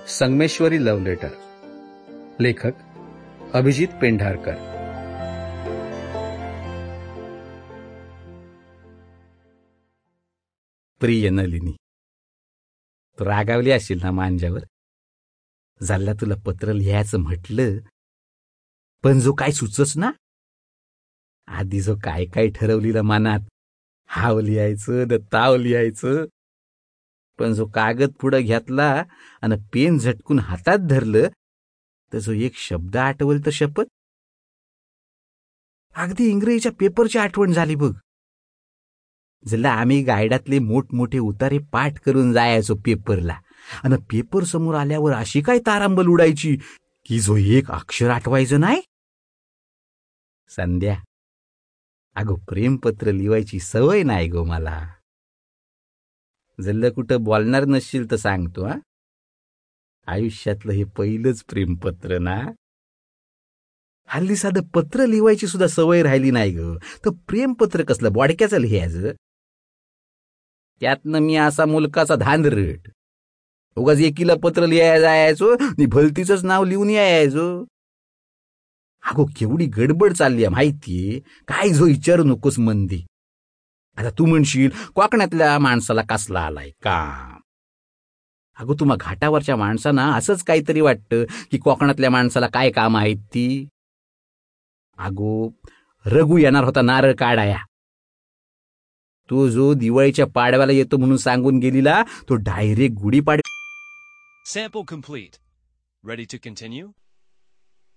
Sangameshwari love letter. लेखक अभिजित पेंढारकर. प्रिय नलिनी, तू रागावली असशील ना माझ्यावर. झाल्या तुला पत्र लिहायचं म्हटलं, पण जो काय सुचच ना. आधी जो काय काय ठरवलेलं मनात, हाव लिहायचं न ताव लिहायचं, पण जो कागद पुढं घेतला आणि पेन झटकून हातात धरलं, तर जो एक शब्द आठवल तर शपथ. अगदी इंग्रजीच्या पेपरची आठवण झाली बघ. जला आम्ही गायडातले मोठमोठे उतारे पाठ करून जायचो पेपरला, आणि पेपर समोर आल्यावर अशी काय तारांबल उडायची की जो एक अक्षर आठवायचं नाही. संध्या, अगो प्रेमपत्र लिवायची सवय नाही गो मला. जल्ल कुठं बोलणार नसशील तर सांगतो. आयुष्यातलं हे पहिलंच प्रेमपत्र ना. हल्ली साधं पत्र लिवायची सुद्धा सवय राहिली नाही ग, तर प्रेमपत्र कसलं बॉडक्याचं लिहायचं. त्यातनं मी असा मुलकाचा धांदरट, उगाच एकीला पत्र लिहायला जायचो आणि भलतीच नाव लिहून यायचो. अगो केवढी गडबड चालली आहे माहितीये, काय जो विचारू नकोस मंदी. आता तू म्हणशील कोकणातल्या माणसाला कसला आलाय काम. अगो तुम्हा घाटावरच्या माणसांना असंच काहीतरी वाटतं की कोकणातल्या माणसाला काय काम आहेत ती. अगो रघु येणार होता नारळ काढाया. तो जो दिवाळीच्या पाडव्याला येतो म्हणून सांगून गेलीला, तो डायरेक्ट गुढीपाडव्या. Sample complete. Ready to continue?